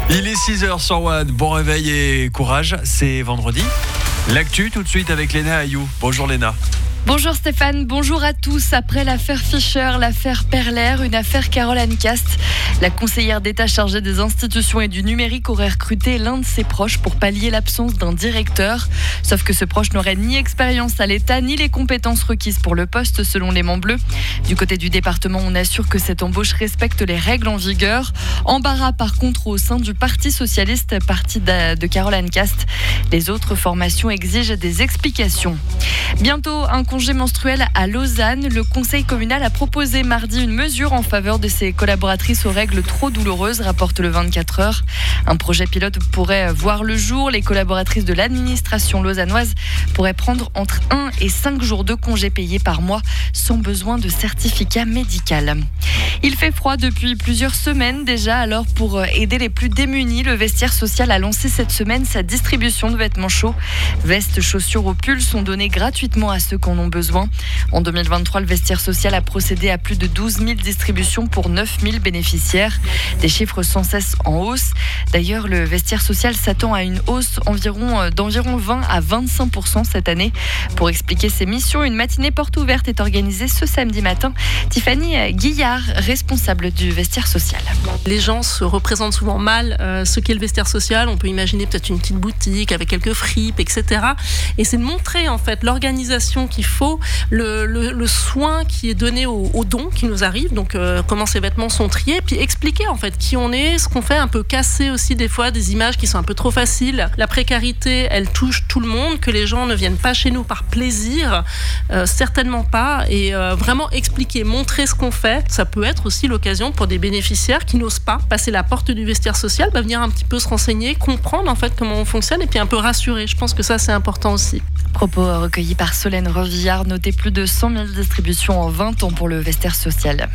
Il est 6h sur One. Bon réveil et courage, c'est vendredi. L'actu tout de suite avec Léna Ayou. Bonjour Léna. Bonjour Stéphane, bonjour à tous. Après l'affaire Fischer, l'affaire Perler, une affaire Caroline Cast, la conseillère d'État chargée des institutions et du numérique aurait recruté l'un de ses proches pour pallier l'absence d'un directeur. Sauf que ce proche n'aurait ni expérience à l'État, ni les compétences requises pour le poste selon l'Aimant Bleu. Du côté du département, on assure que cette embauche respecte les règles en vigueur. Embarras par contre au sein du Parti Socialiste, parti de Caroline Cast. Les autres formations exigent des explications. Bientôt un congé menstruel à Lausanne. Le conseil communal a proposé mardi une mesure en faveur de ses collaboratrices aux règles trop douloureuses, rapporte le 24 heures. Un projet pilote pourrait voir le jour. Les collaboratrices de l'administration lausannoise pourraient prendre entre 1 et 5 jours de congé payés par mois sans besoin de certificat médical. Il fait froid depuis plusieurs semaines déjà, alors pour aider les plus démunis, le vestiaire social a lancé cette semaine sa distribution de vêtements chauds. Vestes, chaussures ou pulls sont donnés gratuitement à ceux qui en ont besoin. En 2023, le vestiaire social a procédé à plus de 12 000 distributions pour 9 000 bénéficiaires. Des chiffres sans cesse en hausse. D'ailleurs, le vestiaire social s'attend à une hausse d'environ 20 à 25% cette année. Pour expliquer ses missions, une matinée porte ouverte est organisée ce samedi matin. Tiffany Guillard, responsable du vestiaire social. Les gens se représentent souvent mal ce qu'est le vestiaire social. On peut imaginer peut-être une petite boutique avec quelques fripes, etc. Et c'est de montrer en fait l'organisation qu'il faut, le soin qui est donné aux dons qui nous arrivent, donc comment ces vêtements sont triés, puis expliquer en fait qui on est, ce qu'on fait, un peu casser aussi des fois des images qui sont un peu trop faciles. La précarité, elle touche tout le monde, que les gens ne viennent pas chez nous par plaisir, certainement pas, et vraiment expliquer, montrer ce qu'on fait. Ça peut être aussi l'occasion pour des bénéficiaires qui n'osent pas passer la porte du vestiaire social, venir un petit peu se renseigner, comprendre en fait comment on fonctionne et puis un peu rassurer. Je pense que ça c'est important aussi. Propos recueillis par Solène Revillard, notez plus de 100 000 distributions en 20 ans pour le vestiaire social.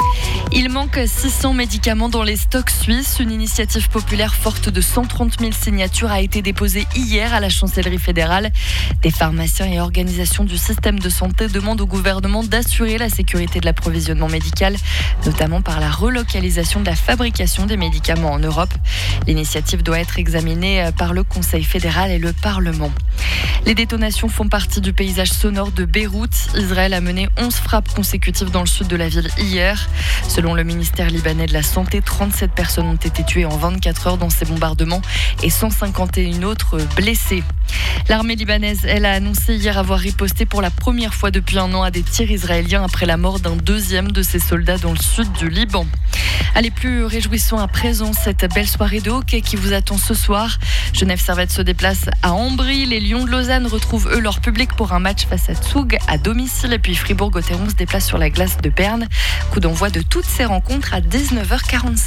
Il manque 600 médicaments dans les stocks suisses. Une initiative populaire forte de 130 000 signatures a été déposée hier à la chancellerie fédérale. Des pharmaciens et organisations du système de santé demandent au gouvernement d'assurer la sécurité de l'approvisionnement médical, notamment par la relocalisation de la fabrication des médicaments en Europe. L'initiative doit être examinée par le Conseil fédéral et le Parlement. Les détonations font partie du paysage sonore de Beyrouth. Israël a mené 11 frappes consécutives dans le sud de la ville hier. Selon le ministère libanais de la Santé, 37 personnes ont été tuées en 24 heures dans ces bombardements et 151 autres blessées. L'armée libanaise, elle, a annoncé hier avoir riposté pour la première fois depuis un an à des tirs israéliens après la mort d'un deuxième de ses soldats dans le sud du Liban. Allez, plus réjouissons à présent cette belle soirée de hockey qui vous attend ce soir. Genève Servette se déplace à Ambry. Les Lions de Lausanne retrouvent eux leur public pour un match face à Zug à domicile. Et puis Fribourg-Gotteron se déplace sur la glace de Berne. Coup d'envoi de toutes ces rencontres à 19h45.